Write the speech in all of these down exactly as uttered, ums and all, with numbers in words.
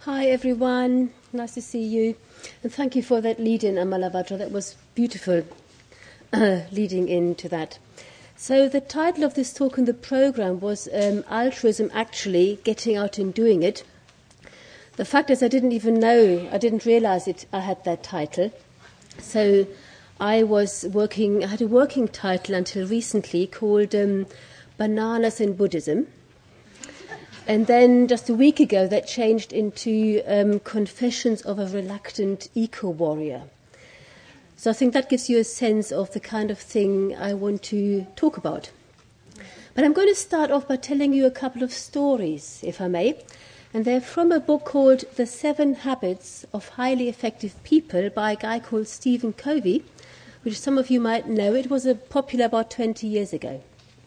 Hi everyone, nice to see you. And thank you for that lead-in, Amalavajra. That was beautiful, uh, leading into that. So the title of this talk in the program was um, Altruism Actually, Getting Out and Doing It. The fact is I didn't even know, I didn't realize it, I had that title. So I was working, I had a working title until recently called um, Bananas in Buddhism. And then just a week ago, that changed into um, Confessions of a Reluctant Eco-Warrior. So I think that gives you a sense of the kind of thing I want to talk about. But I'm going to start off by telling you a couple of stories, if I may. And they're from a book called The Seven Habits of Highly Effective People by a guy called Stephen Covey, which some of you might know. It was uh, popular about twenty years ago.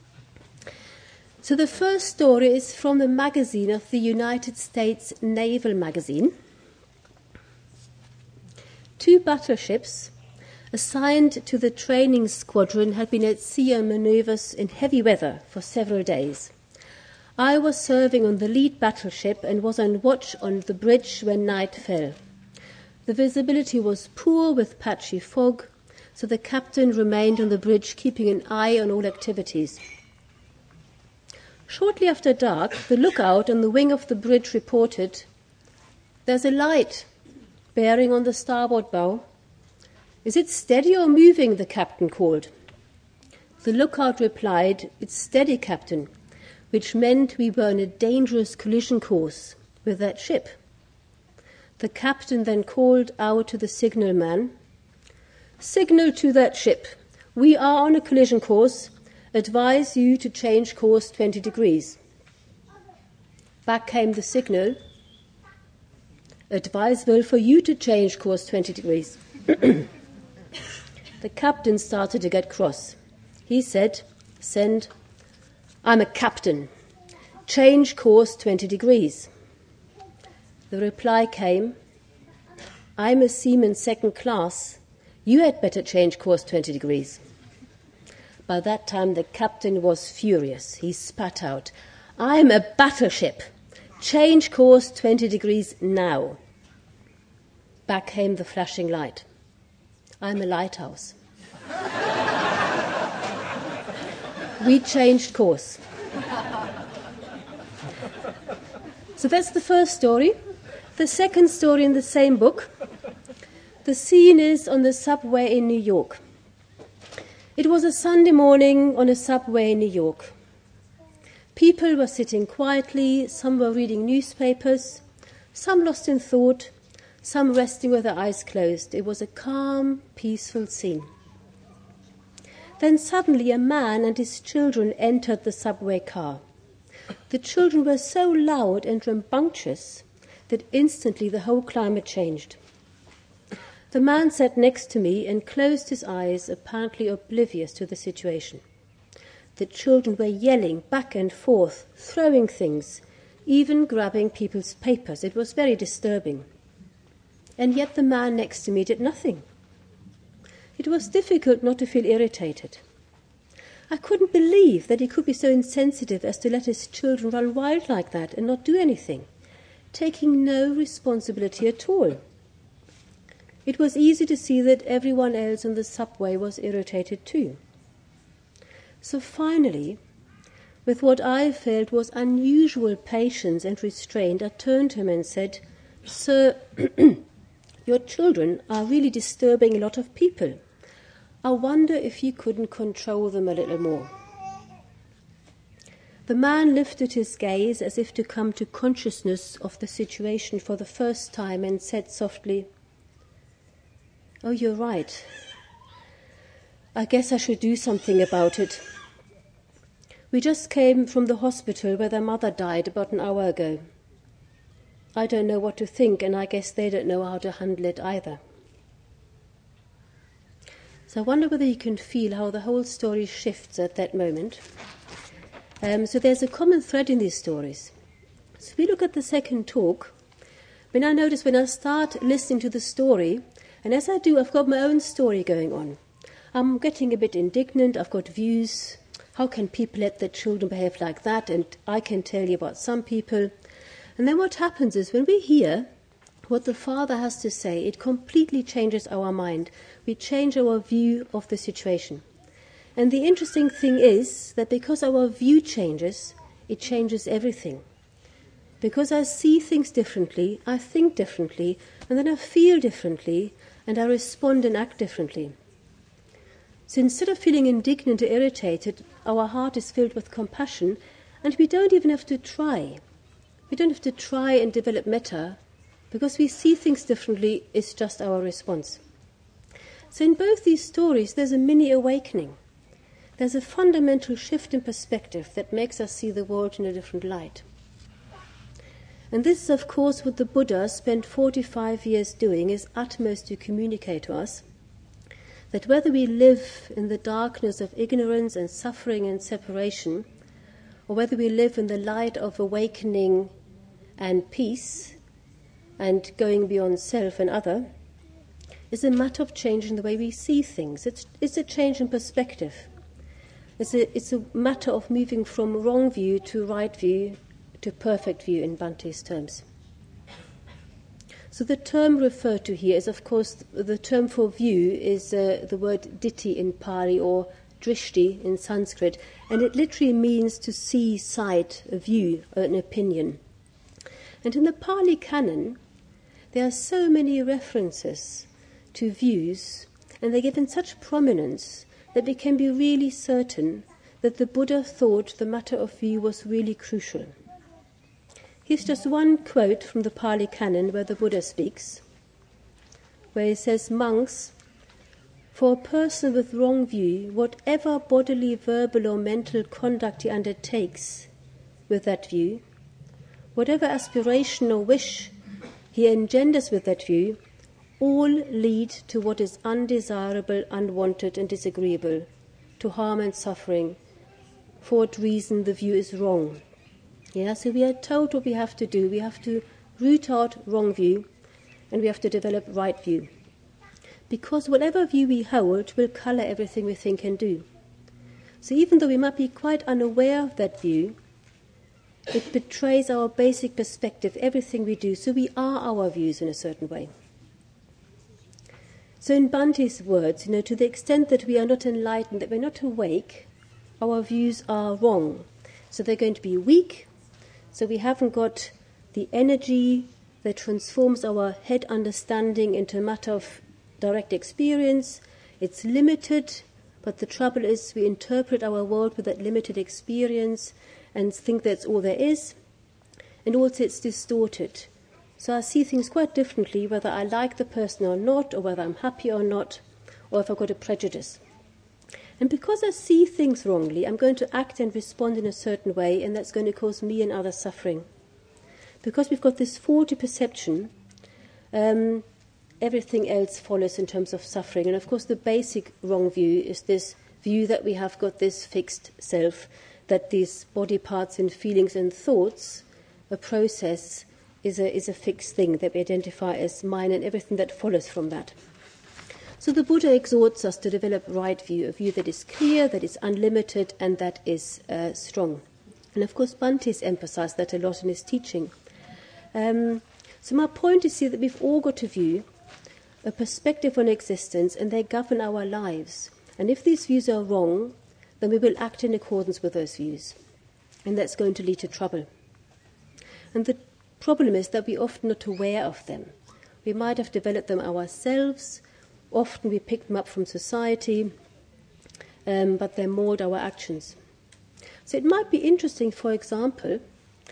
So the first story is from the magazine of the United States Naval Magazine. Two battleships assigned to the training squadron had been at sea on maneuvers in heavy weather for several days. I was serving on the lead battleship and was on watch on the bridge when night fell. The visibility was poor with patchy fog, so the captain remained on the bridge keeping an eye on all activities. Shortly after dark, the lookout on the wing of the bridge reported, "There's a light bearing on the starboard bow." "Is it steady or moving?" the captain called. The lookout replied, "It's steady, Captain," which meant we were on a dangerous collision course with that ship. The captain then called out to the signalman, "Signal to that ship. We are on a collision course. Advise you to change course twenty degrees. Back came the signal. "Advisable for you to change course twenty degrees. The captain started to get cross. He said, "Send. I'm a captain. Change course twenty degrees. The reply came, "I'm a seaman second class. You had better change course twenty degrees. By that time, the captain was furious. He spat out, "I'm a battleship. Change course twenty degrees now." Back came the flashing light. "I'm a lighthouse." We changed course. So that's the first story. The second story in the same book. The scene is on the subway in New York. It was a Sunday morning on a subway in New York. People were sitting quietly, some were reading newspapers, some lost in thought, some resting with their eyes closed. It was a calm, peaceful scene. Then suddenly a man and his children entered the subway car. The children were so loud and rambunctious that instantly the whole climate changed. The man sat next to me and closed his eyes, apparently oblivious to the situation. The children were yelling back and forth, throwing things, even grabbing people's papers. It was very disturbing. And yet the man next to me did nothing. It was difficult not to feel irritated. I couldn't believe that he could be so insensitive as to let his children run wild like that and not do anything, taking no responsibility at all. It was easy to see that everyone else on the subway was irritated too. So finally, with what I felt was unusual patience and restraint, I turned to him and said, "Sir, your children are really disturbing a lot of people. I wonder if you couldn't control them a little more." The man lifted his gaze as if to come to consciousness of the situation for the first time and said softly, "Oh, you're right. I guess I should do something about it. We just came from the hospital where their mother died about an hour ago. I don't know what to think, and I guess they don't know how to handle it either." So I wonder whether you can feel how the whole story shifts at that moment. Um, so there's a common thread in these stories. So if we look at the second talk, when I notice when I start listening to the story, and as I do, I've got my own story going on. I'm getting a bit indignant, I've got views. How can people let their children behave like that? And I can tell you about some people. And then what happens is when we hear what the Father has to say, it completely changes our mind. We change our view of the situation. And the interesting thing is that because our view changes, it changes everything. Because I see things differently, I think differently, and then I feel differently, and I respond and act differently. So instead of feeling indignant or irritated, our heart is filled with compassion, and we don't even have to try. We don't have to try and develop metta, because we see things differently, it's just our response. So in both these stories, there's a mini awakening. There's a fundamental shift in perspective that makes us see the world in a different light. And this is, of course, what the Buddha spent forty-five years doing, his utmost to communicate to us, that whether we live in the darkness of ignorance and suffering and separation, or whether we live in the light of awakening and peace, and going beyond self and other, is a matter of changing the way we see things. It's, it's a change in perspective. It's a, it's a matter of moving from wrong view to right view to perfect view in Bhante's terms. So the term referred to here is, of course, the term for view is uh, the word ditti in Pali or drishti in Sanskrit, and it literally means to see, sight, a view, an opinion. And in the Pali canon, there are so many references to views, and they're given such prominence that we can be really certain that the Buddha thought the matter of view was really crucial. Here's just one quote from the Pali canon where the Buddha speaks, where he says, "Monks, for a person with wrong view, whatever bodily, verbal or mental conduct he undertakes with that view, whatever aspiration or wish he engenders with that view, all lead to what is undesirable, unwanted and disagreeable, to harm and suffering, for what reason the view is wrong." Yeah, so we are told what we have to do. We have to root out wrong view, and we have to develop right view. Because whatever view we hold will colour everything we think and do. So even though we might be quite unaware of that view, it betrays our basic perspective, everything we do. So we are our views in a certain way. So in Bhante's words, you know, to the extent that we are not enlightened, that we're not awake, our views are wrong. So they're going to be weak. So we haven't got the energy that transforms our head understanding into a matter of direct experience. It's limited, but the trouble is we interpret our world with that limited experience and think that's all there is. And also it's distorted. So I see things quite differently, whether I like the person or not, or whether I'm happy or not, or if I've got a prejudice. And because I see things wrongly, I'm going to act and respond in a certain way, and that's going to cause me and others suffering. Because we've got this faulty perception, um, everything else follows in terms of suffering. And of course the basic wrong view is this view that we have got this fixed self, that these body parts and feelings and thoughts, a process, is a, is a fixed thing that we identify as mine, and everything that follows from that. So the Buddha exhorts us to develop right view, a view that is clear, that is unlimited, and that is uh, strong. And of course Bhante's emphasized that a lot in his teaching. Um, so my point is here that we've all got a view, a perspective on existence, and they govern our lives. And if these views are wrong, then we will act in accordance with those views. And that's going to lead to trouble. And the problem is that we're often not aware of them. We might have developed them ourselves. Often we pick them up from society, um, but they mold our actions. So it might be interesting, for example,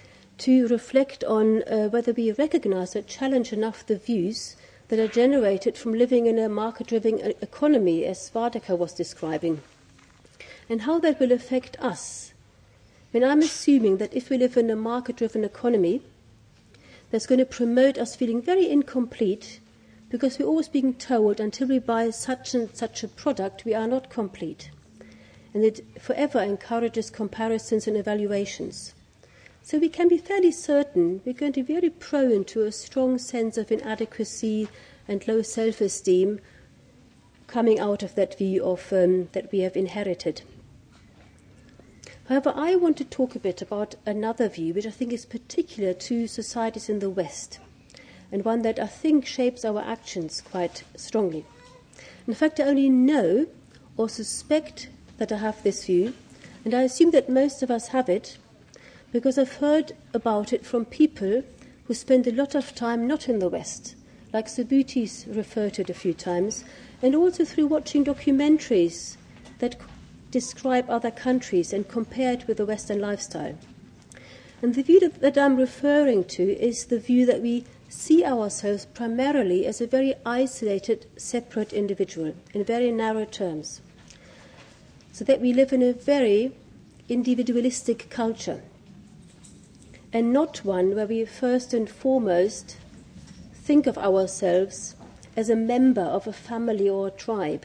to reflect on uh, whether we recognize or challenge enough the views that are generated from living in a market-driven economy, as Svadhyaka was describing, and how that will affect us. I mean, I'm assuming that if we live in a market-driven economy, that's going to promote us feeling very incomplete, because we're always being told until we buy such and such a product, we are not complete. And it forever encourages comparisons and evaluations. So we can be fairly certain we're going to be very prone to a strong sense of inadequacy and low self-esteem coming out of that view of um, that we have inherited. However, I want to talk a bit about another view which I think is particular to societies in the West, and one that I think shapes our actions quite strongly. In fact, I only know or suspect that I have this view, and I assume that most of us have it, because I've heard about it from people who spend a lot of time not in the West, like Subhuti's referred to it a few times, and also through watching documentaries that describe other countries and compare it with the Western lifestyle. And the view that, that I'm referring to is the view that we see ourselves primarily as a very isolated, separate individual, in very narrow terms. So that we live in a very individualistic culture, and not one where we first and foremost think of ourselves as a member of a family or a tribe.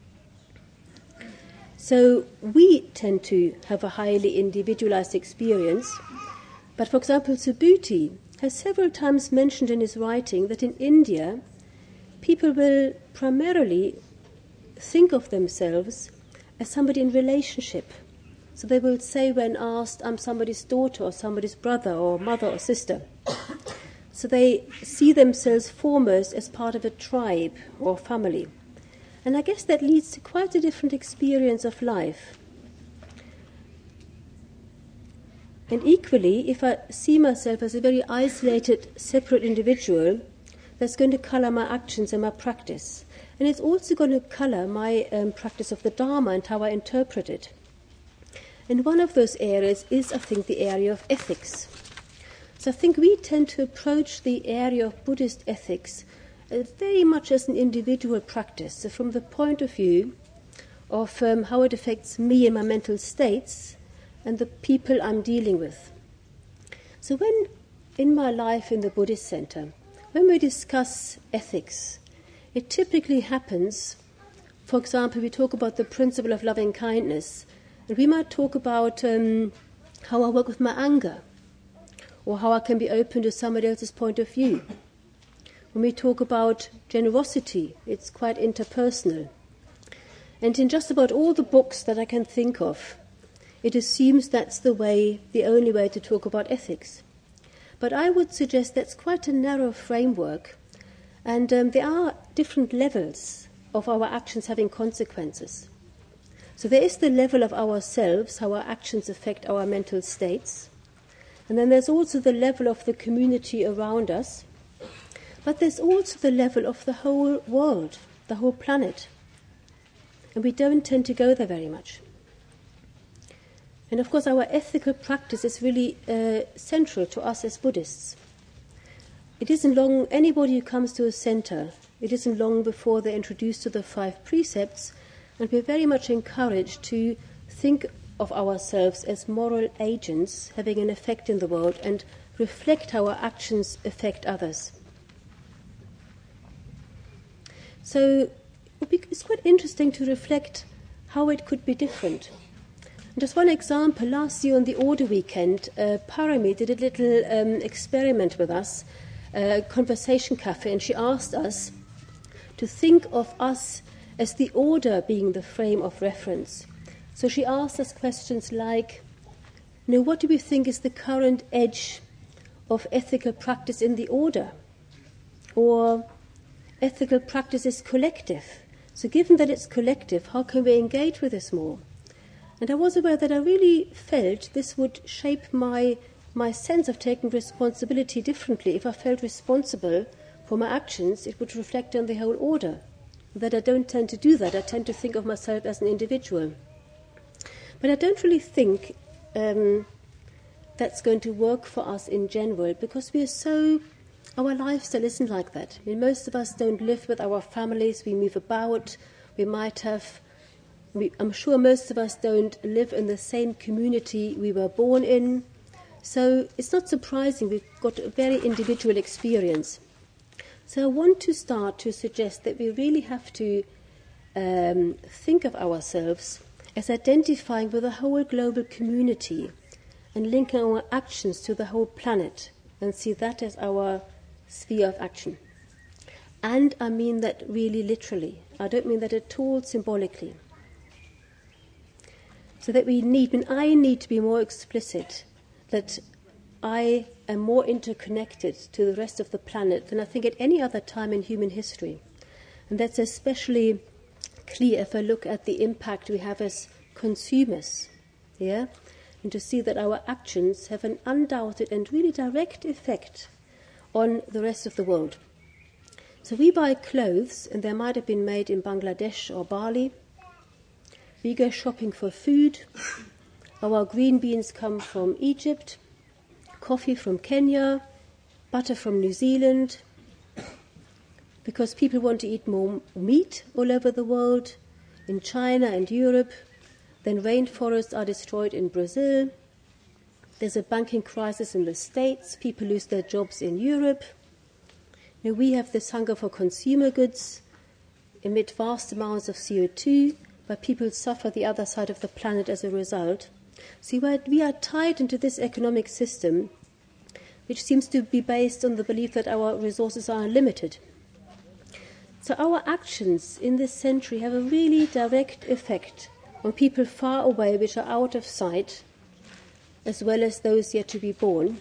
So we tend to have a highly individualized experience, but for example, Subhuti has several times mentioned in his writing that in India, people will primarily think of themselves as somebody in relationship. So they will say when asked, I'm somebody's daughter or somebody's brother or mother or sister. So they see themselves foremost as part of a tribe or family. And I guess that leads to quite a different experience of life. And equally, if I see myself as a very isolated, separate individual, that's going to colour my actions and my practice. And it's also going to colour my um, practice of the Dharma and how I interpret it. And one of those areas is, I think, the area of ethics. So I think we tend to approach the area of Buddhist ethics uh, very much as an individual practice. So from the point of view of um, how it affects me and my mental states and the people I'm dealing with. So when, in my life in the Buddhist center, when we discuss ethics, it typically happens, for example, we talk about the principle of loving kindness, and we might talk about um, how I work with my anger, or how I can be open to somebody else's point of view. When we talk about generosity, it's quite interpersonal. And in just about all the books that I can think of, it assumes that's the way, the only way to talk about ethics. But I would suggest that's quite a narrow framework, and um, there are different levels of our actions having consequences. So there is the level of ourselves, how our actions affect our mental states, and then there's also the level of the community around us, but there's also the level of the whole world, the whole planet. And we don't tend to go there very much. And of course our ethical practice is really uh, central to us as Buddhists. It isn't long, anybody who comes to a center, it isn't long before they're introduced to the five precepts, and we're very much encouraged to think of ourselves as moral agents having an effect in the world and reflect how our actions affect others. So it's quite interesting to reflect how it could be different. Just one example, last year on the Order Weekend, uh, Parami did a little um, experiment with us, a conversation cafe, and she asked us to think of us as the order being the frame of reference. So she asked us questions like, you know, what do we think is the current edge of ethical practice in the order? Or ethical practice is collective. So given that it's collective, how can we engage with this more? And I was aware that I really felt this would shape my my sense of taking responsibility differently. If I felt responsible for my actions, it would reflect on the whole order. That I don't tend to do that. I tend to think of myself as an individual. But I don't really think um, that's going to work for us in general, because we are so, our lifestyle isn't like that. I mean, most of us don't live with our families. We move about. We might have, we, I'm sure most of us don't live in the same community we were born in. So it's not surprising we've got a very individual experience. So I want to start to suggest that we really have to um, think of ourselves as identifying with the whole global community and linking our actions to the whole planet and see that as our sphere of action. And I mean that really literally. I don't mean that at all symbolically. So that we need, and I need to be more explicit, that I am more interconnected to the rest of the planet than I think at any other time in human history. And that's especially clear if I look at the impact we have as consumers, yeah? And to see that our actions have an undoubted and really direct effect on the rest of the world. So we buy clothes, and they might have been made in Bangladesh or Bali. We go shopping for food. Our green beans come from Egypt, coffee from Kenya, butter from New Zealand, because people want to eat more meat all over the world, in China and Europe. Then rainforests are destroyed in Brazil. There's a banking crisis in the States. People lose their jobs in Europe. Now we have this hunger for consumer goods, emit vast amounts of C O two, but people suffer the other side of the planet as a result. See, we are tied into this economic system, which seems to be based on the belief that our resources are unlimited. So our actions in this century have a really direct effect on people far away, which are out of sight, as well as those yet to be born.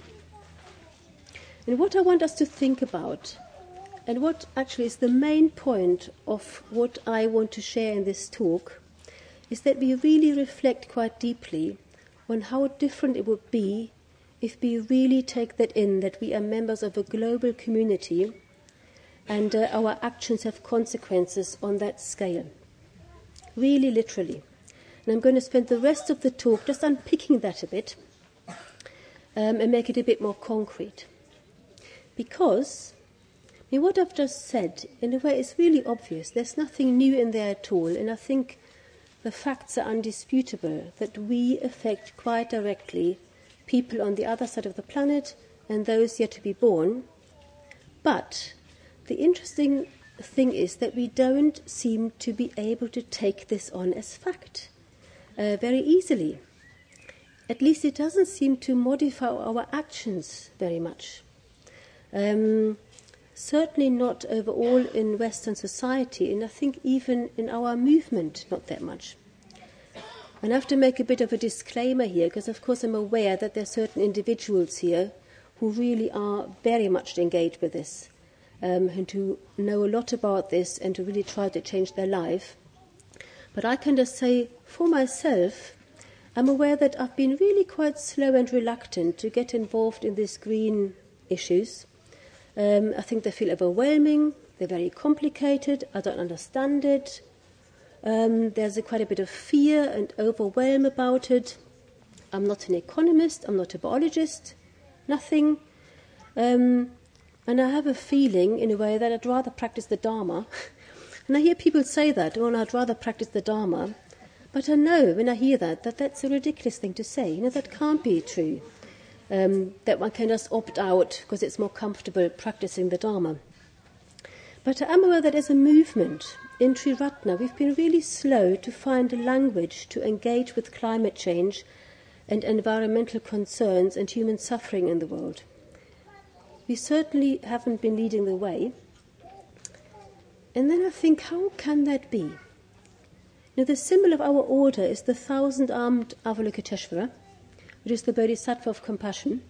And what I want us to think about, and what actually is the main point of what I want to share in this talk, is that we really reflect quite deeply on how different it would be if we really take that in, that we are members of a global community and uh, our actions have consequences on that scale. Really, literally. And I'm going to spend the rest of the talk just unpicking that a bit um, and make it a bit more concrete. Because I mean, what I've just said, in a way, is really obvious. There's nothing new in there at all. And I think the facts are undisputable, that we affect quite directly people on the other side of the planet and those yet to be born. But the interesting thing is that we don't seem to be able to take this on as fact uh, very easily. At least it doesn't seem to modify our actions very much. Um, certainly not overall in Western society, and I think even in our movement, not that much. And I have to make a bit of a disclaimer here, because of course I'm aware that there are certain individuals here who really are very much engaged with this, um, and who know a lot about this and to really try to change their life. But I can just say, for myself, I'm aware that I've been really quite slow and reluctant to get involved in these green issues. Um, I think they feel overwhelming, they're very complicated, I don't understand it. Um, there's a, quite a bit of fear and overwhelm about it. I'm not an economist, I'm not a biologist, nothing. Um, and I have a feeling, in a way, that I'd rather practice the Dharma. And I hear people say that, oh, I'd rather practice the Dharma. But I know, when I hear that, that that's a ridiculous thing to say. You know, that can't be true. Um, that one can just opt out because it's more comfortable practicing the Dharma. But I am aware that as a movement in Triratna, we've been really slow to find a language to engage with climate change and environmental concerns and human suffering in the world. We certainly haven't been leading the way. And then I think, how can that be? Now, the symbol of our order is the thousand-armed Avalokiteshvara, which is the Bodhisattva of compassion.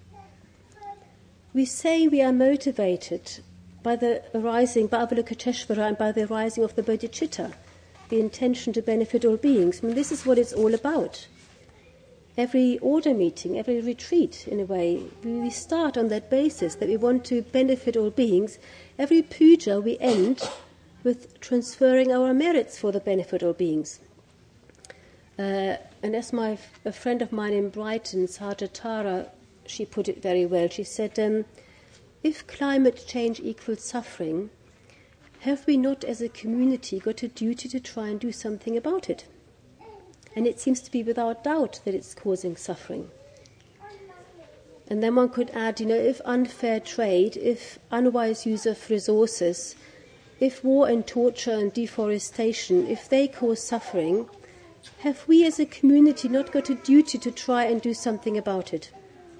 We say we are motivated by the arising, by Avalokiteshvara and by the arising of the Bodhicitta, the intention to benefit all beings. I mean, this is what it's all about. Every order meeting, every retreat, in a way, we start on that basis, that we want to benefit all beings. Every puja we end with transferring our merits for the benefit of all beings. Uh, and as my a friend of mine in Brighton, Sahaja Tara, she put it very well. She said, um, if climate change equals suffering, have we not as a community got a duty to try and do something about it? And it seems to be without doubt that it's causing suffering. And then one could add, you know, if unfair trade, if unwise use of resources, if war and torture and deforestation, if they cause suffering, have we as a community not got a duty to try and do something about it?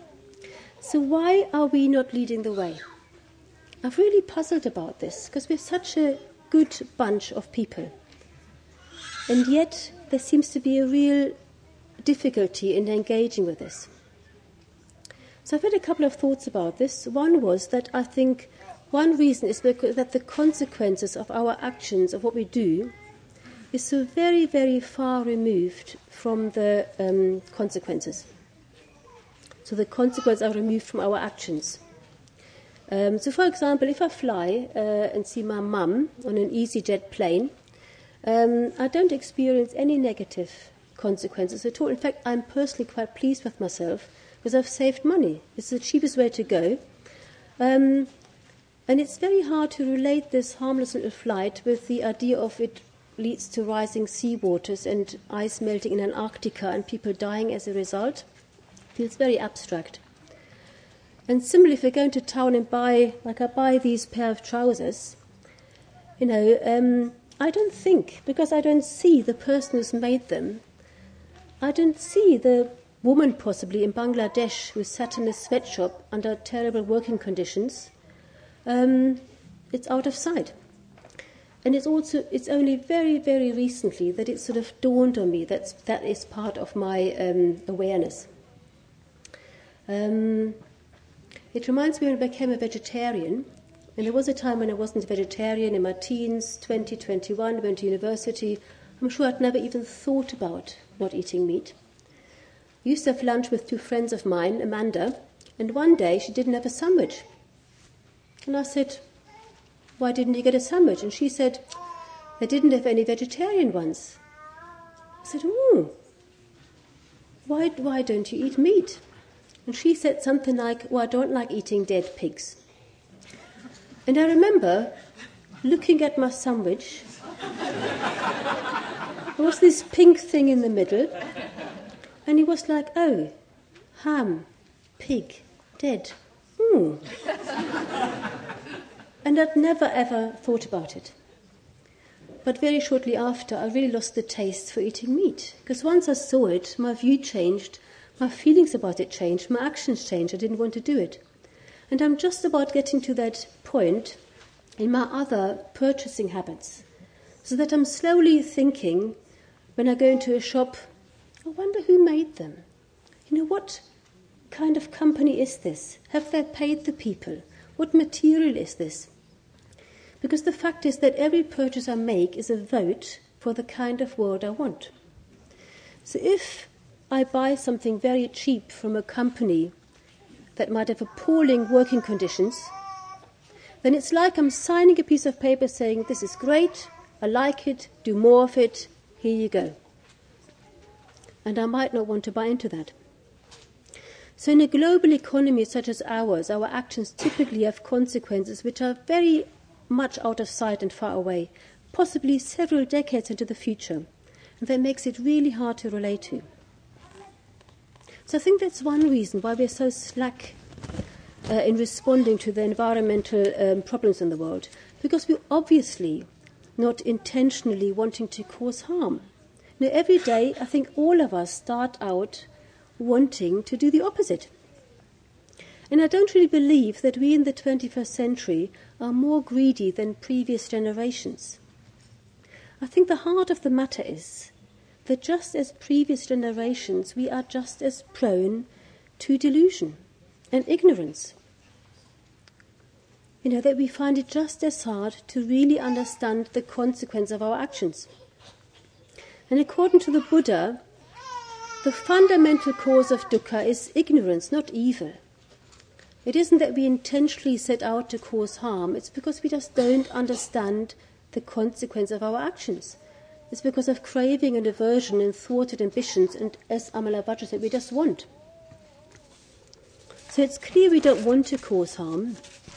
So why are we not leading the way? I've really puzzled about this, because we're such a good bunch of people. And yet there seems to be a real difficulty in engaging with this. So I've had a couple of thoughts about this. One was that I think one reason is because that the consequences of our actions, of what we do, is so very, very far removed from the um, consequences. So the consequences are removed from our actions. Um, so, for example, if I fly uh, and see my mum on an EasyJet plane, um, I don't experience any negative consequences at all. In fact, I'm personally quite pleased with myself because I've saved money. It's the cheapest way to go. Um, and it's very hard to relate this harmless little flight with the idea of it leads to rising sea waters and ice melting in Antarctica and people dying as a result. It feels very abstract. And similarly, if I go into town and buy, like I buy these pair of trousers, you know, um, I don't think, because I don't see the person who's made them, I don't see the woman possibly in Bangladesh who sat in a sweatshop under terrible working conditions. Um, it's out of sight. And it's also, it's only very, very recently that it sort of dawned on me that that is part of my um, awareness. Um, it reminds me when I became a vegetarian, and there was a time when I wasn't a vegetarian in my teens, twenty, twenty-one, went to university. I'm sure I'd never even thought about not eating meat. I used to have lunch with two friends of mine, Amanda, and one day she didn't have a sandwich. And I said, "Why didn't you get a sandwich?" And she said, "They didn't have any vegetarian ones." I said, "Oh, why, why don't you eat meat?" And she said something like, "Well, I don't like eating dead pigs." And I remember looking at my sandwich. There was this pink thing in the middle, and he was like, "Oh, ham, pig, dead. Hmm." And I'd never ever thought about it. But very shortly after, I really lost the taste for eating meat. Because once I saw it, my view changed, my feelings about it changed, my actions changed. I didn't want to do it. And I'm just about getting to that point in my other purchasing habits. So that I'm slowly thinking, when I go into a shop, I wonder who made them. You know, what kind of company is this? Have they paid the people? What material is this? Because the fact is that every purchase I make is a vote for the kind of world I want. So if I buy something very cheap from a company that might have appalling working conditions, then it's like I'm signing a piece of paper saying, "This is great, I like it, do more of it, here you go." And I might not want to buy into that. So in a global economy such as ours, our actions typically have consequences which are very much out of sight and far away, possibly several decades into the future. And that makes it really hard to relate to. So I think that's one reason why we're so slack uh, in responding to the environmental um, problems in the world, because we're obviously not intentionally wanting to cause harm. Now, every day, I think all of us start out wanting to do the opposite. And I don't really believe that we in the twenty-first century are more greedy than previous generations. I think the heart of the matter is that just as previous generations, we are just as prone to delusion and ignorance. You know, that we find it just as hard to really understand the consequence of our actions. And according to the Buddha, the fundamental cause of dukkha is ignorance, not evil. It isn't that we intentionally set out to cause harm, it's because we just don't understand the consequence of our actions. It's because of craving and aversion and thwarted ambitions, and as Amalabhadra said, we just want. So it's clear we don't want to cause harm.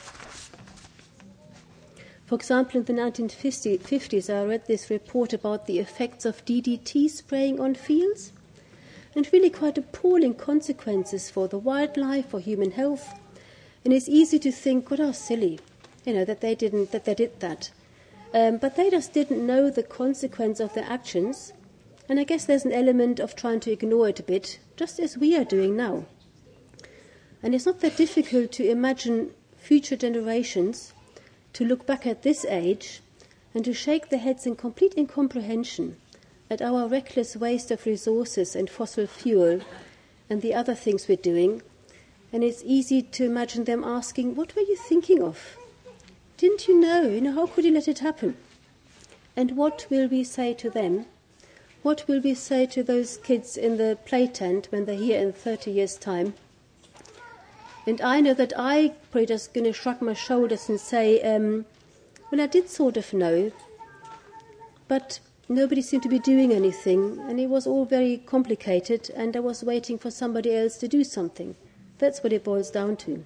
For example, in the nineteen fifties, I read this report about the effects of D D T spraying on fields, and really quite appalling consequences for the wildlife, for human health. And it's easy to think, "God, how silly, you know, that they didn't, that they did that." Um, but they just didn't know the consequence of their actions. And I guess there's an element of trying to ignore it a bit, just as we are doing now. And it's not that difficult to imagine future generations to look back at this age and to shake their heads in complete incomprehension at our reckless waste of resources and fossil fuel and the other things we're doing, and it's easy to imagine them asking, what were you thinking of? Didn't you know? You know, how could you let it happen? And what will we say to them? What will we say to those kids in the play tent when they're here in thirty years' time? And I know that I probably just going to shrug my shoulders and say, um, well, I did sort of know, but nobody seemed to be doing anything, and it was all very complicated, and I was waiting for somebody else to do something. That's what it boils down to.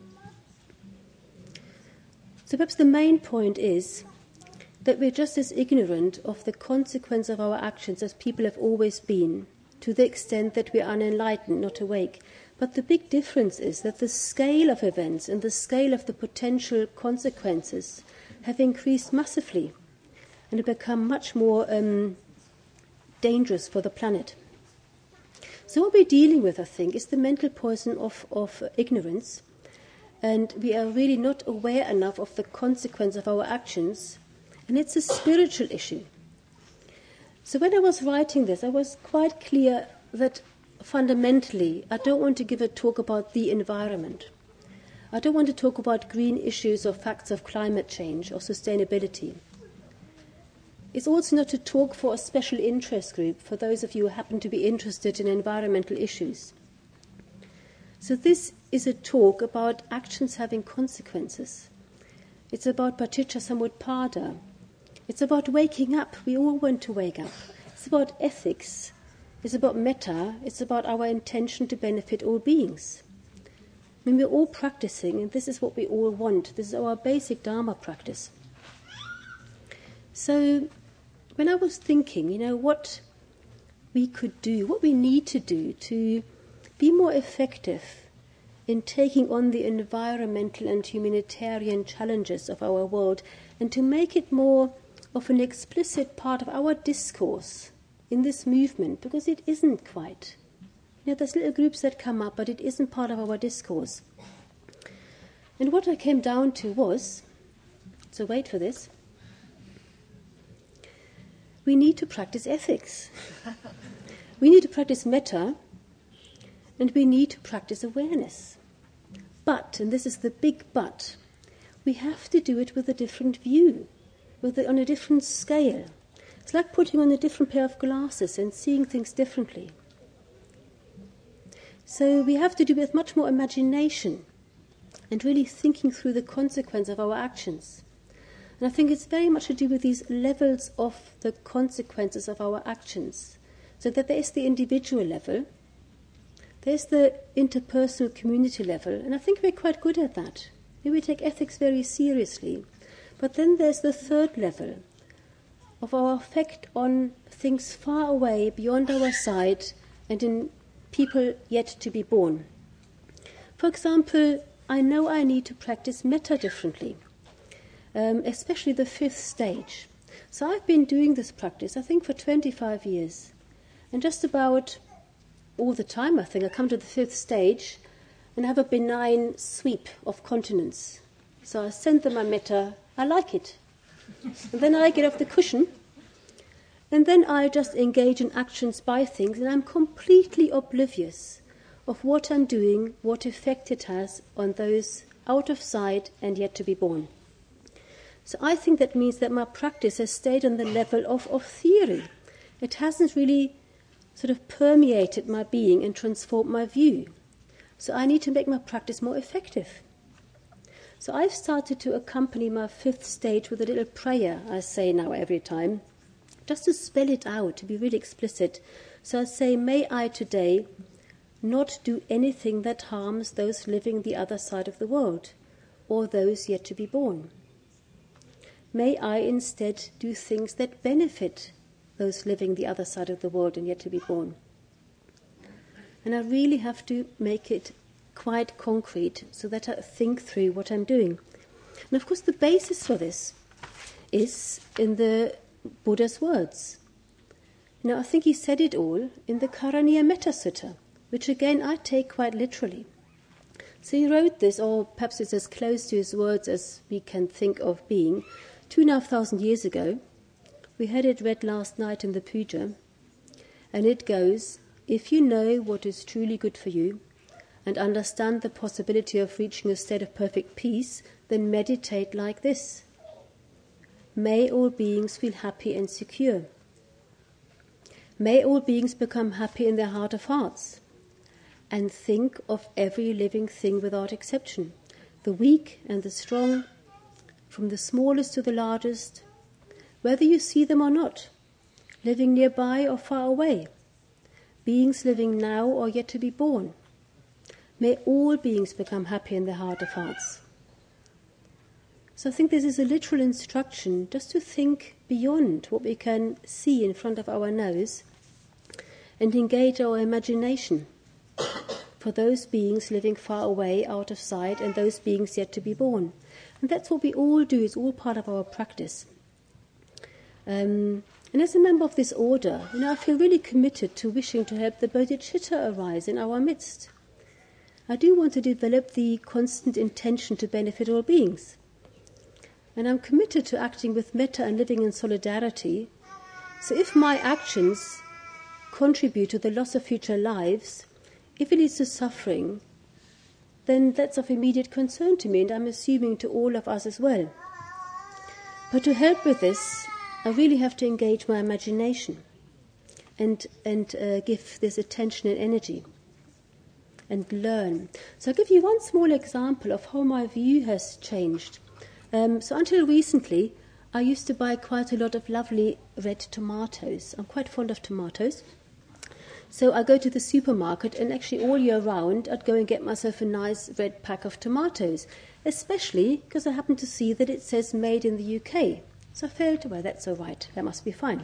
So perhaps the main point is that we're just as ignorant of the consequence of our actions as people have always been, to the extent that we are unenlightened, not awake. But the big difference is that the scale of events and the scale of the potential consequences have increased massively and have become much more um, dangerous for the planet. So what we're dealing with, I think, is the mental poison of, of ignorance, and we are really not aware enough of the consequence of our actions, and it's a spiritual issue. So when I was writing this, I was quite clear that fundamentally I don't want to give a talk about the environment. I don't want to talk about green issues or facts of climate change or sustainability. It's also not to talk for a special interest group, for those of you who happen to be interested in environmental issues. So this is a talk about actions having consequences. It's about paticca samutpada. It's about waking up. We all want to wake up. It's about ethics. It's about metta. It's about our intention to benefit all beings. I mean, we're all practicing, and this is what we all want. This is our basic Dharma practice. So when I was thinking, you know, what we could do, what we need to do to be more effective in taking on the environmental and humanitarian challenges of our world, and to make it more of an explicit part of our discourse in this movement, because it isn't quite. You know, there's little groups that come up, but it isn't part of our discourse. And what I came down to was, so wait for this, we need to practice ethics. We need to practice metta, and we need to practice awareness. But, and this is the big but, we have to do it with a different view, with a, on a different scale. It's like putting on a different pair of glasses and seeing things differently. So we have to do it with much more imagination and really thinking through the consequence of our actions. And I think it's very much to do with these levels of the consequences of our actions. So that there is the individual level, there's the interpersonal community level, and I think we're quite good at that. We take ethics very seriously. But then there's the third level of our effect on things far away, beyond our sight, and in people yet to be born. For example, I know I need to practice metta differently. Um, especially the fifth stage. So I've been doing this practice, I think, for twenty-five years. And just about all the time, I think, I come to the fifth stage and have a benign sweep of continence. So I send them my metta, I like it. And then I get off the cushion, and then I just engage in actions by things, and I'm completely oblivious of what I'm doing, what effect it has on those out of sight and yet to be born. So I think that means that my practice has stayed on the level of, of theory. It hasn't really sort of permeated my being and transformed my view. So I need to make my practice more effective. So I've started to accompany my fifth stage with a little prayer, I say now every time, just to spell it out, to be really explicit. So I say, may I today not do anything that harms those living the other side of the world, or those yet to be born. May I instead do things that benefit those living the other side of the world and yet to be born. And I really have to make it quite concrete so that I think through what I'm doing. And of course the basis for this is in the Buddha's words. Now I think he said it all in the Karaniya Metta Sutta, which again I take quite literally. So he wrote this, or perhaps it's as close to his words as we can think of being, two and a half thousand years ago. We had it read last night in the puja. And it goes, if you know what is truly good for you and understand the possibility of reaching a state of perfect peace, then meditate like this. May all beings feel happy and secure. May all beings become happy in their heart of hearts. And think of every living thing without exception, the weak and the strong, from the smallest to the largest, whether you see them or not, living nearby or far away, beings living now or yet to be born. May all beings become happy in their heart of hearts. So I think this is a literal instruction just to think beyond what we can see in front of our nose and engage our imagination for those beings living far away, out of sight, and those beings yet to be born. And that's what we all do, it's all part of our practice. Um, and as a member of this order, you know, I feel really committed to wishing to help the bodhicitta arise in our midst. I do want to develop the constant intention to benefit all beings. And I'm committed to acting with metta and living in solidarity. So if my actions contribute to the loss of future lives, if it leads to suffering, then that's of immediate concern to me, and I'm assuming to all of us as well. But to help with this, I really have to engage my imagination and, and uh, give this attention and energy and learn. So I'll give you one small example of how my view has changed. Um, so until recently, I used to buy quite a lot of lovely red tomatoes. I'm quite fond of tomatoes. So I go to the supermarket, and actually all year round I'd go and get myself a nice red pack of tomatoes, especially because I happen to see that it says made in the U K. So I felt, well, that's all right, that must be fine.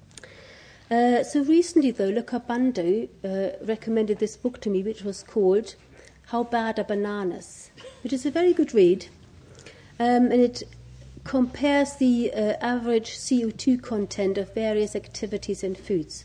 Uh, so recently, though, Luca Bando uh, recommended this book to me, which was called How Bad Are Bananas?, which is a very good read, um, and it compares the uh, average C O two content of various activities and foods.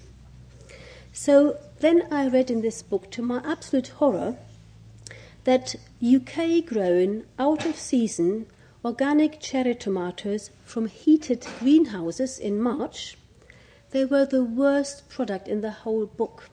So then I read in this book, to my absolute horror, that U K-grown, out-of-season, organic cherry tomatoes from heated greenhouses in March, they were the worst product in the whole book.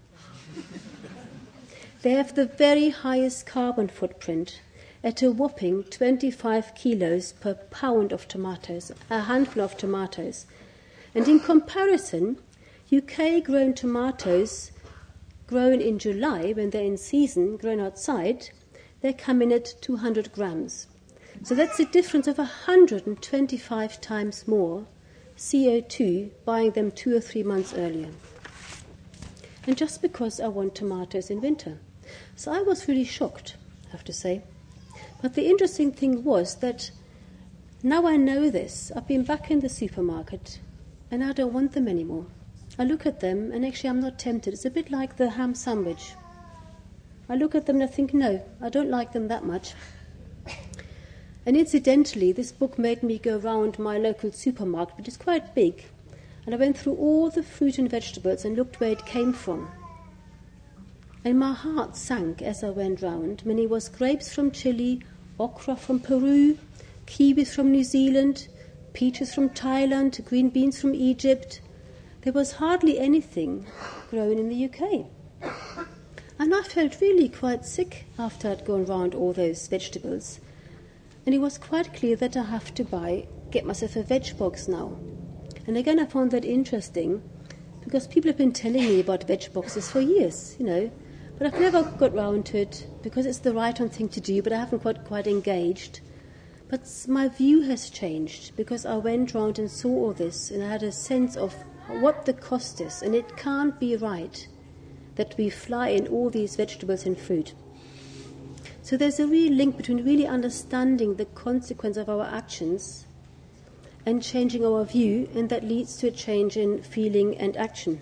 They have the very highest carbon footprint at a whopping twenty-five kilos per pound of tomatoes, a handful of tomatoes. And in comparison, U K-grown tomatoes grown in July, when they're in season, grown outside, they come in at two hundred grams. So that's a difference of one hundred twenty-five times more C O two buying them two or three months earlier. And just because I want tomatoes in winter. So I was really shocked, I have to say. But the interesting thing was that now I know this, I've been back in the supermarket and I don't want them anymore. I look at them and actually I'm not tempted. It's a bit like the ham sandwich. I look at them and I think, no, I don't like them that much. And incidentally, this book made me go round my local supermarket, which is quite big, and I went through all the fruit and vegetables and looked where it came from. And my heart sank as I went round. I mean, it was grapes from Chile, okra from Peru, kiwis from New Zealand, peaches from Thailand, green beans from Egypt. There was hardly anything grown in the U K. And I felt really quite sick after I'd gone round all those vegetables. And it was quite clear that I have to buy, get myself a veg box now. And again, I found that interesting because people have been telling me about veg boxes for years, you know. But I've never got round to it because it's the right thing to do, but I haven't quite, quite engaged. But my view has changed because I went round and saw all this and I had a sense of what the cost is. And it can't be right that we fly in all these vegetables and fruit. So there's a real link between really understanding the consequence of our actions and changing our view, and that leads to a change in feeling and action.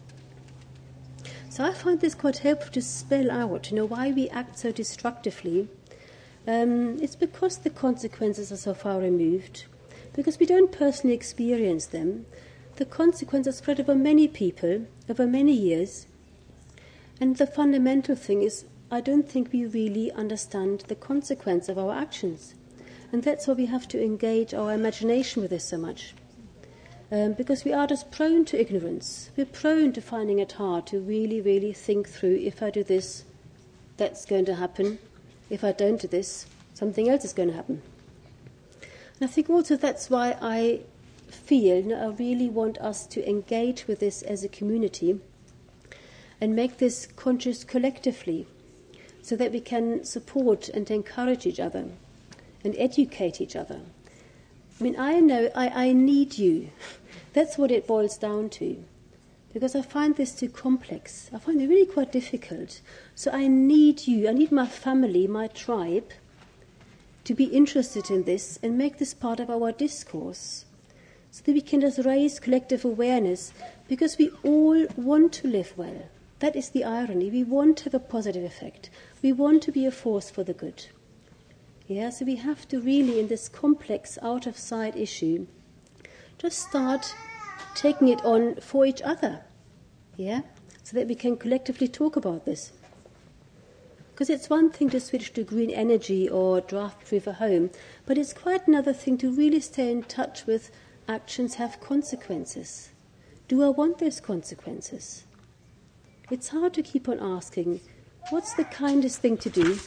So I find this quite helpful to spell out, you know, why we act so destructively. Um, it's because the consequences are so far removed, because we don't personally experience them. The consequences are spread over many people, over many years. And the fundamental thing is, I don't think we really understand the consequence of our actions. And that's why we have to engage our imagination with this so much. Um, because we are just prone to ignorance. We're prone to finding it hard to really, really think through, if I do this, that's going to happen. If I don't do this, something else is going to happen. And I think also that's why I feel, you know, I really want us to engage with this as a community and make this conscious collectively so that we can support and encourage each other and educate each other. I mean, I know I, I need you. That's what it boils down to. Because I find this too complex. I find it really quite difficult. So I need you. I need my family, my tribe, to be interested in this and make this part of our discourse. So that we can just raise collective awareness. Because we all want to live well. That is the irony. We want to have a positive effect. We want to be a force for the good. Yeah, so we have to really, in this complex, out-of-sight issue, just start taking it on for each other, yeah, so that we can collectively talk about this. Because it's one thing to switch to green energy or draft-proof a home, but it's quite another thing to really stay in touch with actions have consequences. Do I want those consequences? It's hard to keep on asking, what's the kindest thing to do?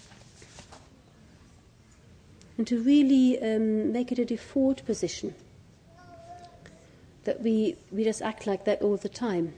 And to really um, make it a default position. That we, we just act like that all the time.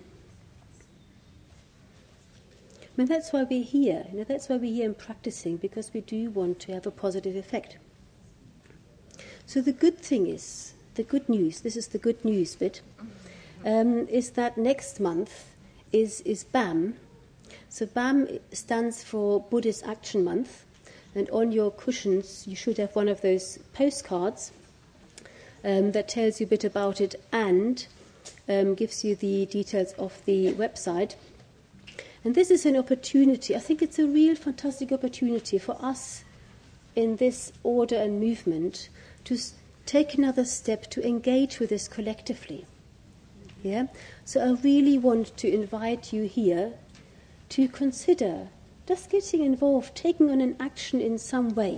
I mean, that's why we're here. You know, that's why we're here and practicing, because we do want to have a positive effect. So the good thing is, the good news, this is the good news bit, um, is that next month is, is B A M. So B A M stands for Buddhist Action Month. And on your cushions, you should have one of those postcards um, that tells you a bit about it and um, gives you the details of the website. And this is an opportunity. I think it's a real fantastic opportunity for us in this order and movement to take another step to engage with this collectively. Yeah. So I really want to invite you here to consider just getting involved, taking on an action in some way.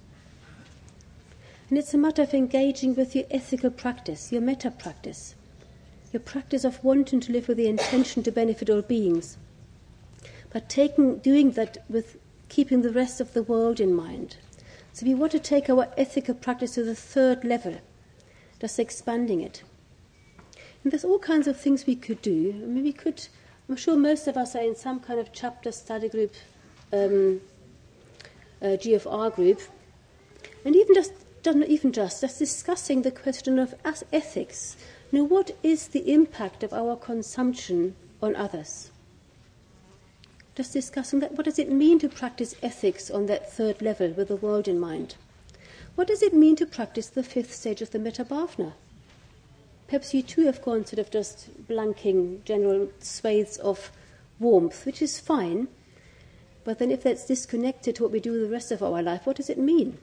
And it's a matter of engaging with your ethical practice, your metta practice, your practice of wanting to live with the intention to benefit all beings. But taking, doing that with keeping the rest of the world in mind. So we want to take our ethical practice to the third level, just expanding it. And there's all kinds of things we could do. I mean, we could, I'm sure most of us are in some kind of chapter study group, Um, uh, G F R group, and even just, not even just, just discussing the question of as ethics. You know, what is the impact of our consumption on others? Just discussing that. What does it mean to practice ethics on that third level with the world in mind? What does it mean to practice the fifth stage of the Metta Bhavana? Perhaps you too have gone sort of just blanking general swathes of warmth, which is fine. But then if that's disconnected to what we do the rest of our life, what does it mean?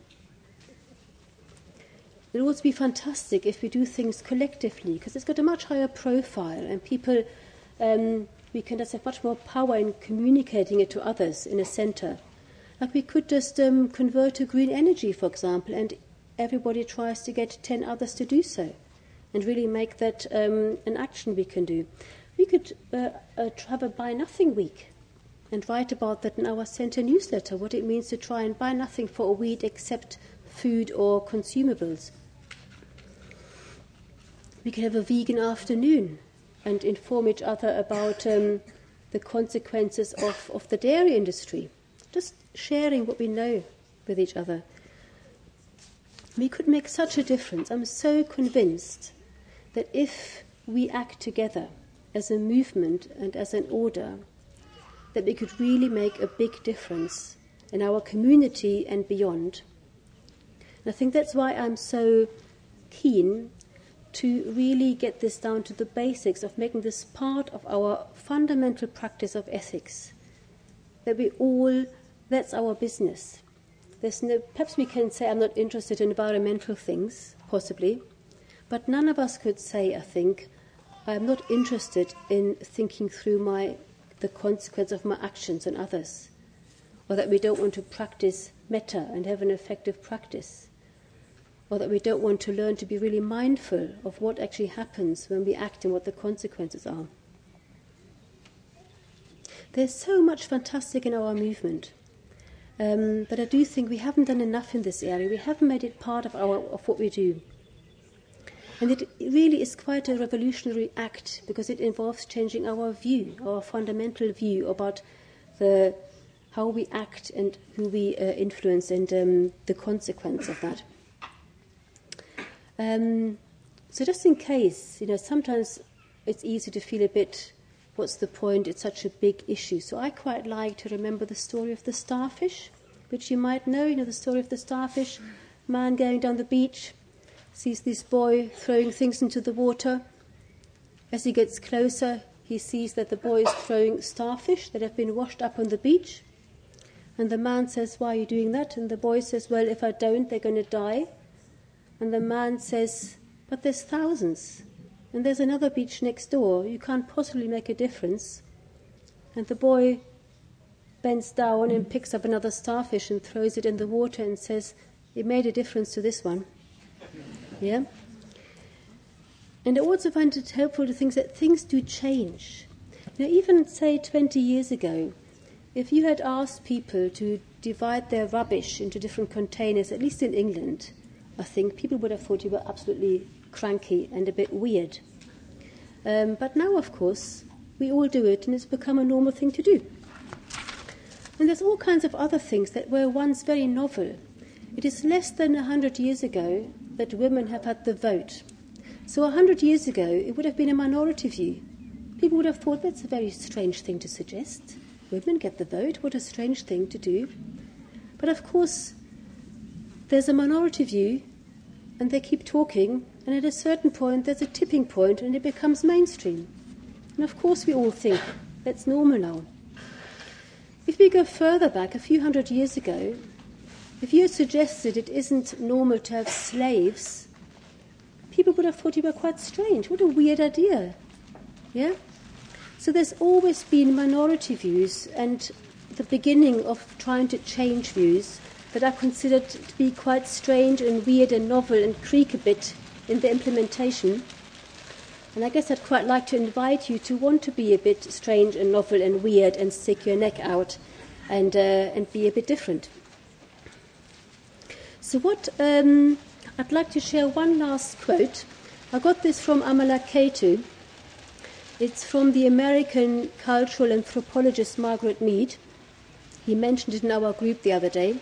It would also be fantastic if we do things collectively, because it's got a much higher profile, and people, um, we can just have much more power in communicating it to others in a centre. Like we could just um, convert to green energy, for example, and everybody tries to get ten others to do so, and really make that um, an action we can do. We could uh, uh, have a Buy Nothing week, and write about that in our centre newsletter, what it means to try and buy nothing for a week except food or consumables. We could have a vegan afternoon and inform each other about um, the consequences of, of the dairy industry, just sharing what we know with each other. We could make such a difference. I'm so convinced that if we act together as a movement and as an order, that we could really make a big difference in our community and beyond. And I think that's why I'm so keen to really get this down to the basics of making this part of our fundamental practice of ethics. That we all, that's our business. There's no, perhaps we can say I'm not interested in environmental things, possibly, but none of us could say, I think, I'm not interested in thinking through my the consequence of my actions on others, or that we don't want to practice metta and have an effective practice. or that we don't want to learn to be really mindful of what actually happens when we act and what the consequences are. There's so much fantastic in our movement, um, but I do think we haven't done enough in this area. We haven't made it part of our of what we do. And it really is quite a revolutionary act because it involves changing our view, our fundamental view about the how we act and who we uh, influence and um, the consequence of that. Um, so just in case, you know, sometimes it's easy to feel a bit, what's the point, it's such a big issue. So I quite like to remember the story of the starfish, which you might know, you know, the story of the starfish, man going down the beach, sees this boy throwing things into the water. As he gets closer, he sees that the boy is throwing starfish that have been washed up on the beach. And the man says, why are you doing that? And the boy says, well, if I don't, they're going to die. And the man says, but there's thousands. And there's another beach next door. You can't possibly make a difference. And the boy bends down and picks up another starfish and throws it in the water and says, it made a difference to this one. Yeah? And I also find it helpful to think that things do change. Now, even, say, twenty years ago, if you had asked people to divide their rubbish into different containers, at least in England, I think people would have thought you were absolutely cranky and a bit weird. Um, but now, of course, we all do it, and it's become a normal thing to do. And there's all kinds of other things that were once very novel. It is less than a hundred years ago that women have had the vote. So a hundred years ago, it would have been a minority view. People would have thought that's a very strange thing to suggest. Women get the vote, what a strange thing to do. But of course, there's a minority view, and they keep talking, and at a certain point there's a tipping point, and it becomes mainstream. And of course we all think that's normal now. If we go further back, a few hundred years ago, if you had suggested it isn't normal to have slaves, people would have thought you were quite strange. What a weird idea. Yeah? So there's always been minority views and the beginning of trying to change views that are considered to be quite strange and weird and novel and creak a bit in the implementation. And I guess I'd quite like to invite you to want to be a bit strange and novel and weird and stick your neck out and, uh, and be a bit different. So what um, I'd like to share one last quote. I got this from Amalakatu. It's from the American cultural anthropologist Margaret Mead. He mentioned it in our group the other day.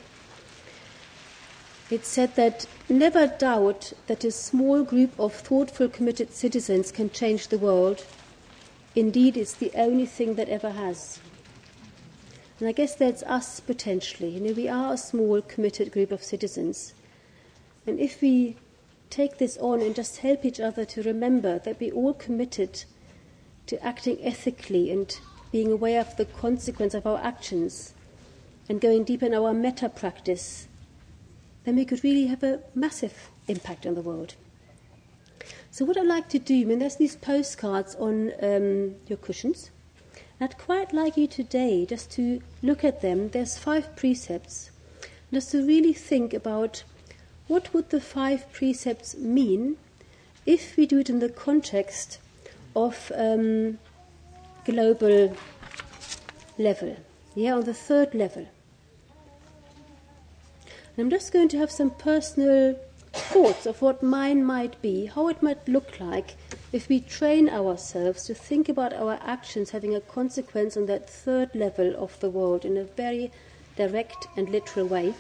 It said that never doubt that a small group of thoughtful, committed citizens can change the world. Indeed, it's the only thing that ever has. And I guess that's us potentially. You know, we are a small, committed group of citizens. And if we take this on and just help each other to remember that we're all committed to acting ethically and being aware of the consequence of our actions and going deep in our meta practice, then we could really have a massive impact on the world. So what I'd like to do, I mean, there's these postcards on um, your cushions. I'd quite like you today just to look at them. There's five precepts. Just to really think about what would the five precepts mean if we do it in the context of um, global level, yeah, on the third level. And I'm just going to have some personal thoughts of what mine might be, how it might look like if we train ourselves to think about our actions having a consequence on that third level of the world in a very direct and literal way.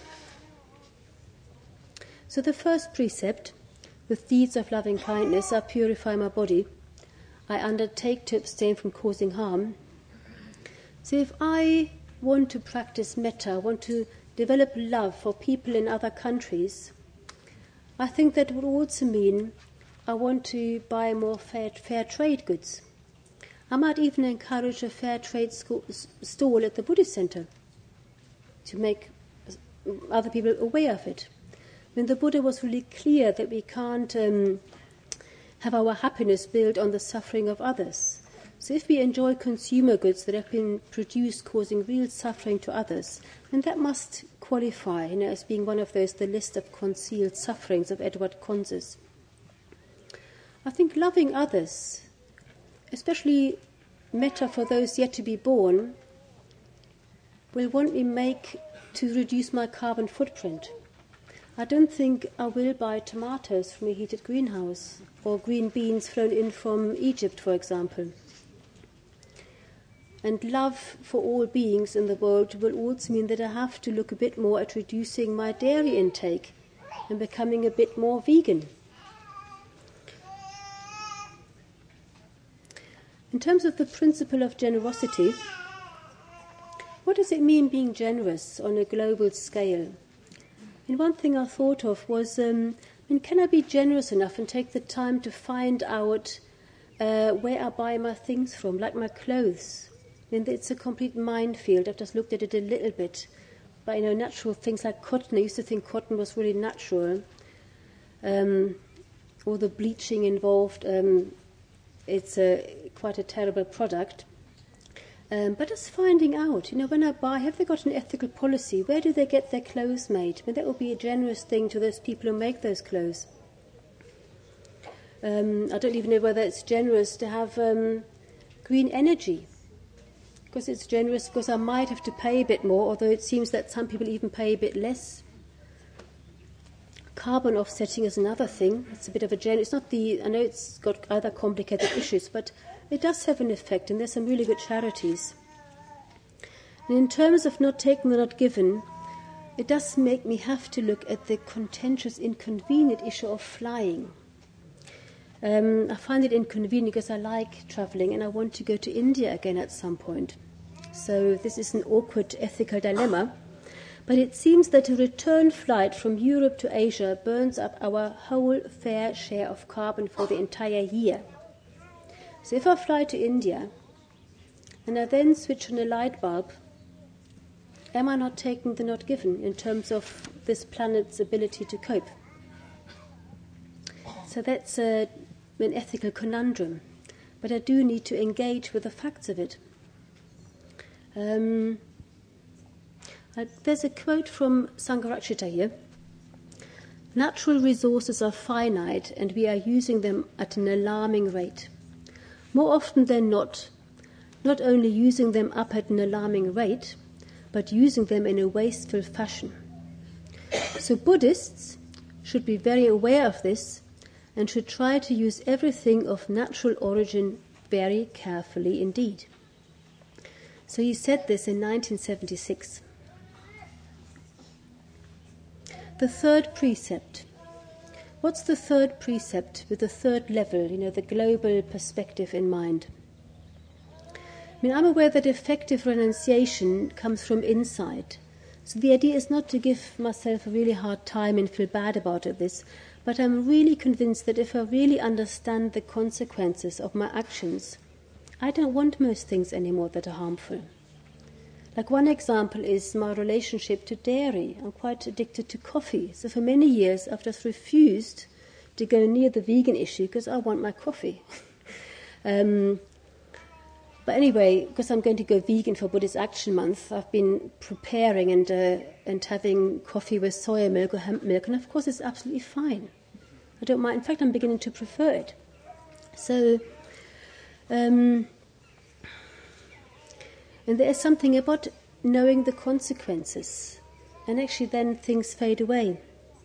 So the first precept, with deeds of loving kindness, I purify my body. I undertake to abstain from causing harm. So if I want to practice metta, want to develop love for people in other countries, I think that would also mean I want to buy more fair, fair trade goods. I might even encourage a fair trade school, stall at the Buddhist center to make other people aware of it. When the Buddha was really clear that we can't um, have our happiness built on the suffering of others. So if we enjoy consumer goods that have been produced causing real suffering to others, then that must qualify, you know, as being one of those, the list of concealed sufferings of Edward Conses. I think loving others, especially metta for those yet to be born, will want me make to reduce my carbon footprint. I don't think I will buy tomatoes from a heated greenhouse or green beans flown in from Egypt, for example. And love for all beings in the world will also mean that I have to look a bit more at reducing my dairy intake and becoming a bit more vegan. In terms of the principle of generosity, what does it mean being generous on a global scale? And one thing I thought of was, um, I mean, can I be generous enough and take the time to find out uh, where I buy my things from, like my clothes? I mean, it's a complete minefield. I've just looked at it a little bit. But, you know, natural things like cotton, I used to think cotton was really natural. Um, all the bleaching involved, um, it's a, quite a terrible product. Um, but just finding out, you know, when I buy, have they got an ethical policy? Where do they get their clothes made? I mean, that would be a generous thing to those people who make those clothes. Um, I don't even know whether it's generous to have um, green energy. Because it's generous, because I might have to pay a bit more, although it seems that some people even pay a bit less. Carbon offsetting is another thing. It's a bit of a generous. It's not the. I know it's got other complicated issues, but it does have an effect, and there's some really good charities. And in terms of not taking the not given, it does make me have to look at the contentious, inconvenient issue of flying. Um, I find it inconvenient because I like travelling and I want to go to India again at some point. So this is an awkward ethical dilemma. But it seems that a return flight from Europe to Asia burns up our whole fair share of carbon for the entire year. So if I fly to India and I then switch on a light bulb, am I not taking the not given in terms of this planet's ability to cope? So that's a an ethical conundrum, but I do need to engage with the facts of it. Um, uh, there's a quote from Sangharakshita here. Natural resources are finite and we are using them at an alarming rate. More often than not, not only using them up at an alarming rate, but using them in a wasteful fashion. So Buddhists should be very aware of this and should try to use everything of natural origin very carefully indeed. So he said this in nineteen seventy-six. The third precept. What's the third precept with the third level, you know, the global perspective in mind? I mean, I'm aware that effective renunciation comes from inside. So the idea is not to give myself a really hard time and feel bad about it, this, but I'm really convinced that if I really understand the consequences of my actions, I don't want most things anymore that are harmful. Like one example is my relationship to dairy. I'm quite addicted to coffee. So for many years I've just refused to go near the vegan issue because I want my coffee. um, But anyway, because I'm going to go vegan for Buddhist Action Month, I've been preparing and uh, and having coffee with soya milk or hemp milk, and of course it's absolutely fine. I don't mind. In fact, I'm beginning to prefer it. So, um, and there is something about knowing the consequences, and actually then things fade away.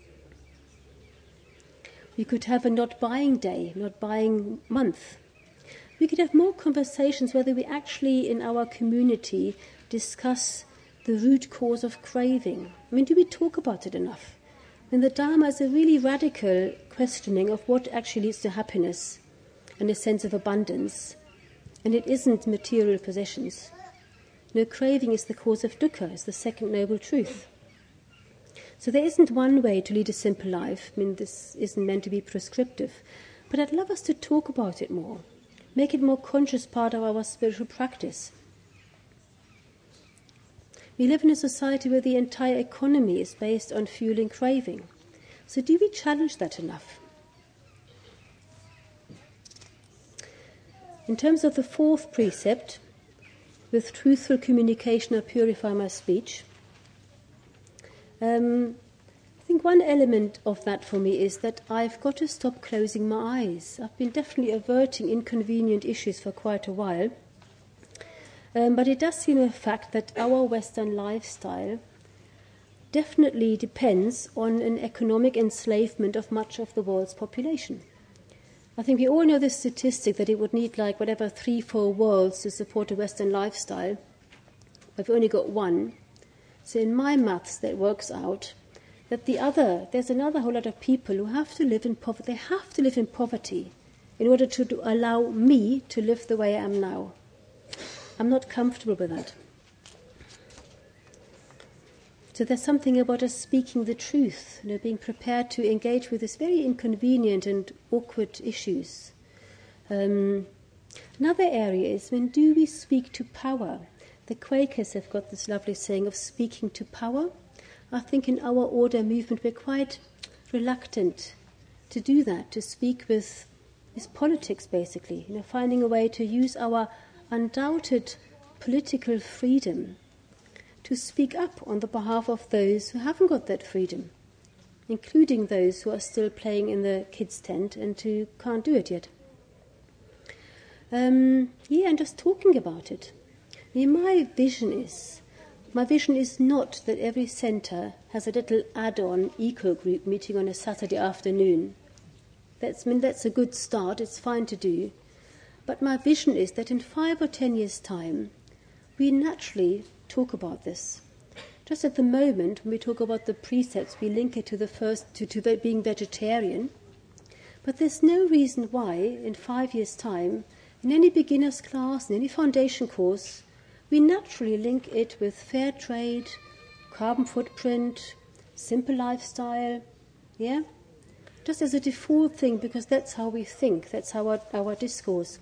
We could have a not buying day, not buying month. We could have more conversations whether we actually in our community discuss the root cause of craving. I mean, do we talk about it enough? I mean, the Dharma is a really radical questioning of what actually leads to happiness and a sense of abundance. And it isn't material possessions. No, craving is the cause of dukkha, it's the second noble truth. So there isn't one way to lead a simple life. I mean, this isn't meant to be prescriptive. But I'd love us to talk about it more. Make it more conscious part of our spiritual practice. We live in a society where the entire economy is based on fueling craving. So do we challenge that enough? In terms of the fourth precept, with truthful communication I purify my speech, um, I think one element of that for me is that I've got to stop closing my eyes. I've been definitely averting inconvenient issues for quite a while, um, but it does seem a fact that our Western lifestyle definitely depends on an economic enslavement of much of the world's population. I think we all know this statistic that it would need like whatever three, four worlds to support a Western lifestyle. We've only got one. So in my maths that works out that the other, there's another whole lot of people who have to live in poverty. They have to live in poverty in order to, to allow me to live the way I am now. I'm not comfortable with that. So there's something about us speaking the truth, you know, being prepared to engage with these very inconvenient and awkward issues. Um, another area is, when do we speak to power? The Quakers have got this lovely saying of speaking to power. I think in our order movement we're quite reluctant to do that, to speak with, with politics basically, you know, finding a way to use our undoubted political freedom to speak up on the behalf of those who haven't got that freedom, including those who are still playing in the kids' tent and who can't do it yet. Um, yeah, and just talking about it. I mean, my vision is, my vision is not that every centre has a little add-on eco-group meeting on a Saturday afternoon. That's, I mean, that's a good start, it's fine to do. But my vision is that in five or ten years' time, we naturally talk about this. Just at the moment, when we talk about the precepts, we link it to the first, to, to being vegetarian. But there's no reason why, in five years' time, in any beginner's class, in any foundation course, we naturally link it with fair trade, carbon footprint, simple lifestyle, yeah? Just as a default thing, because that's how we think, that's how our, our discourse.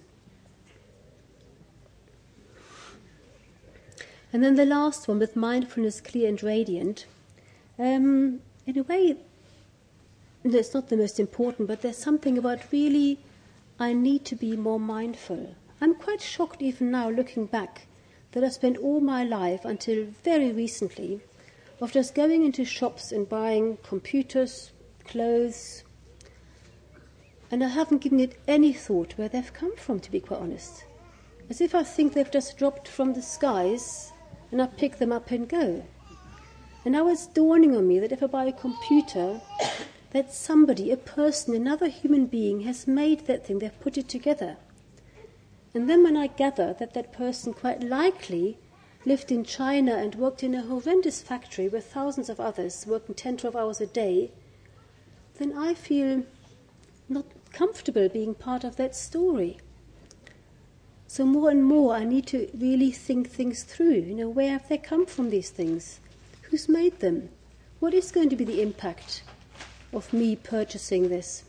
And then the last one, with mindfulness clear and radiant. Um, in a way, it's not the most important, but there's something about really, I need to be more mindful. I'm quite shocked even now, looking back, that I spent all my life, until very recently, of just going into shops and buying computers, clothes, and I haven't given it any thought where they've come from, to be quite honest. As if I think they've just dropped from the skies and I pick them up and go. And now it's dawning on me that if I buy a computer, that somebody, a person, another human being has made that thing, they've put it together. And then when I gather that that person quite likely lived in China and worked in a horrendous factory with thousands of others working ten, twelve hours a day, then I feel not comfortable being part of that story. So more and more I need to really think things through. You know, where have they come from, these things? Who's made them? What is going to be the impact of me purchasing this?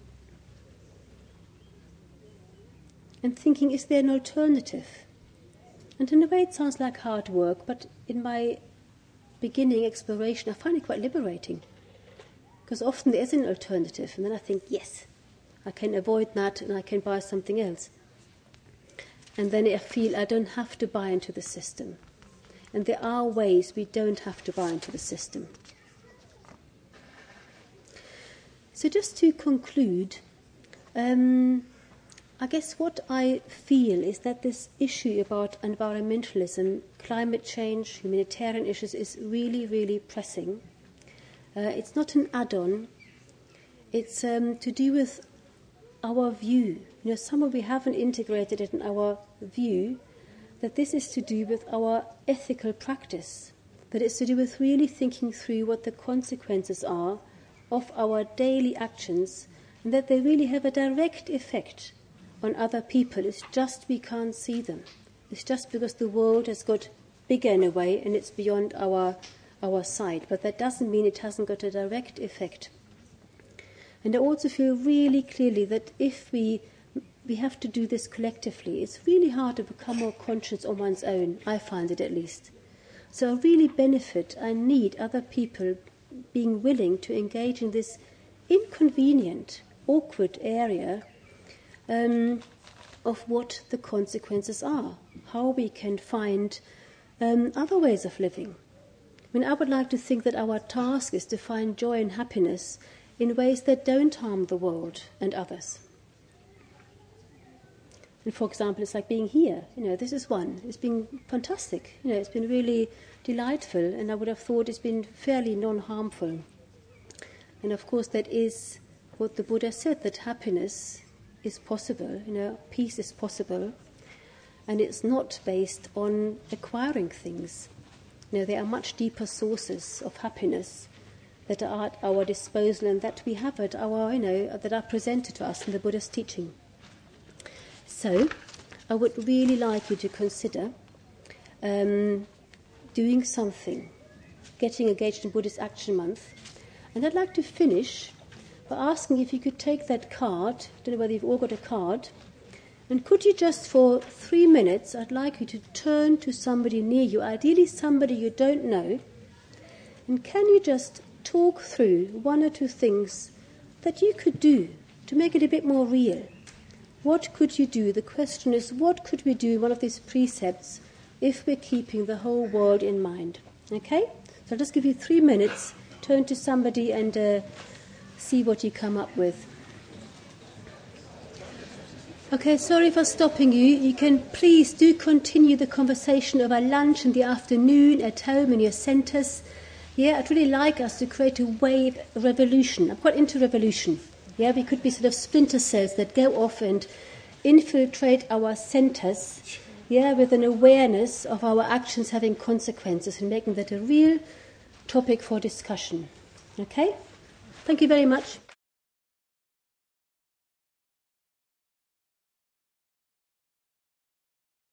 And thinking, is there an alternative? And in a way it sounds like hard work, but in my beginning exploration I find it quite liberating. Because often there is an alternative, and then I think, yes, I can avoid that and I can buy something else. And then I feel I don't have to buy into the system. And there are ways we don't have to buy into the system. So just to conclude, um, I guess what I feel is that this issue about environmentalism, climate change, humanitarian issues is really, really pressing. Uh, it's not an add-on. It's um, to do with our view. You know, somehow we haven't integrated it in our view that this is to do with our ethical practice, that it's to do with really thinking through what the consequences are of our daily actions, and that they really have a direct effect on other people. It's just we can't see them. It's just because the world has got bigger in a way and it's beyond our our sight. But that doesn't mean it hasn't got a direct effect. And I also feel really clearly that if we we have to do this collectively, it's really hard to become more conscious on one's own. I find it, at least. So I really benefit, I need other people being willing to engage in this inconvenient, awkward area um, of what the consequences are, how we can find um, other ways of living. I mean, I would like to think that our task is to find joy and happiness in ways that don't harm the world and others. And for example, it's like being here. You know, this is one. It's been fantastic. You know, it's been really delightful, and I would have thought it's been fairly non-harmful. And of course, that is what the Buddha said, that happiness is possible, you know, peace is possible, and it's not based on acquiring things. You know, there are much deeper sources of happiness that are at our disposal and that we have at our, you know, that are presented to us in the Buddha's teaching. So, I would really like you to consider um, doing something, getting engaged in Buddhist Action Month. And I'd like to finish by asking if you could take that card, I don't know whether you've all got a card, and could you just for three minutes, I'd like you to turn to somebody near you, ideally somebody you don't know, and can you just talk through one or two things that you could do to make it a bit more real? What could you do? The question is, what could we do in one of these precepts if we're keeping the whole world in mind? Okay? So I'll just give you three minutes, turn to somebody and uh, see what you come up with. Okay, sorry for stopping you. You can please do continue the conversation over lunch in the afternoon, at home, in your centres. Yeah, I'd really like us to create a wave revolution. I'm quite into revolution. Yeah, we could be sort of splinter cells that go off and infiltrate our centres, yeah, with an awareness of our actions having consequences and making that a real topic for discussion. Okay? Thank you very much.